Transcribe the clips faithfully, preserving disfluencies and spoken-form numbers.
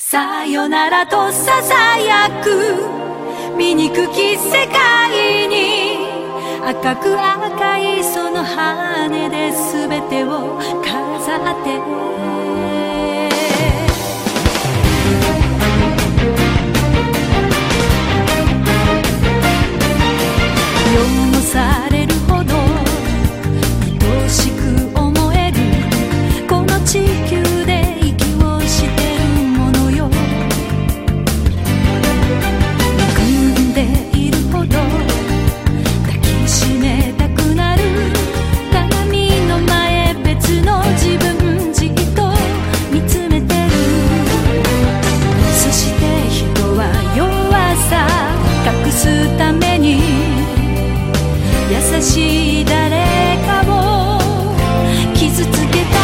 さよならとささやく醜き世界に、赤く赤いその羽で全てを飾って汚されるほど愛しく思えるこの地球で息をしてるものよ。憎んでいるほど抱きしめたくなる、鏡の前別の自分じっと見つめてる。そして人は弱さ隠すために優しい誰かを傷つけた。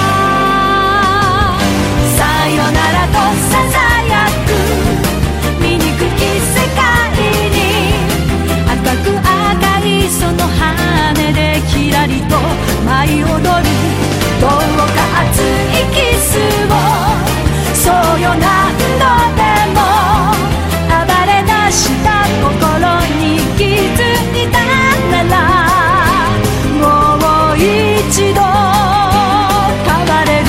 さよならとささやく醜き世界に、赤く赤いその羽でキラリと舞い踊る。どうか熱いキスを、そうよ何度でも暴れ出した心に気づいたなら、もう一度変われる。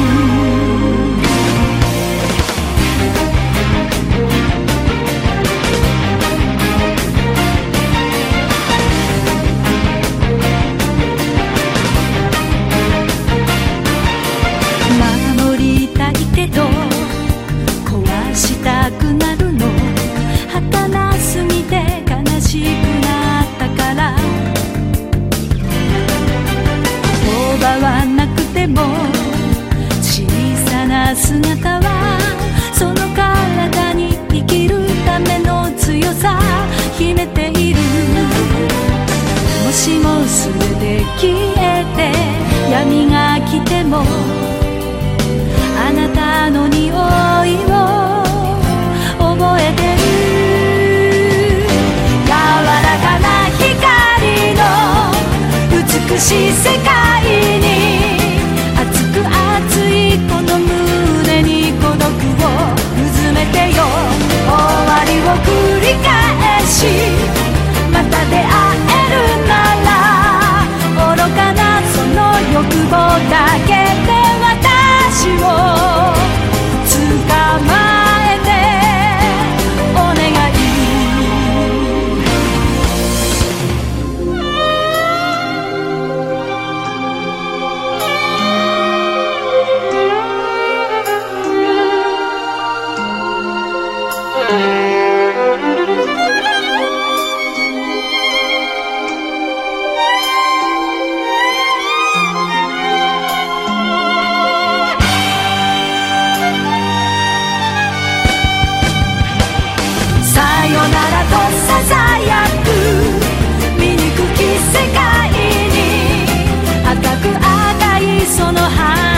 守りたいけど壊したくなるの、儚すぎて悲しくなったから。奪わなくても小さな姿は、その体に生きるための強さ秘めている。もしも全て消えて闇が来ても、あなたの匂いを覚えてる。柔らかな光の美しい世界に、熱く熱いこの胸に孤独をうずめてよ。終わりを繰り返しまた出会えるなら、愚かなその欲望だけで私を捕まえてお願い。さよならとささやく醜き世界に、赤く赤いその羽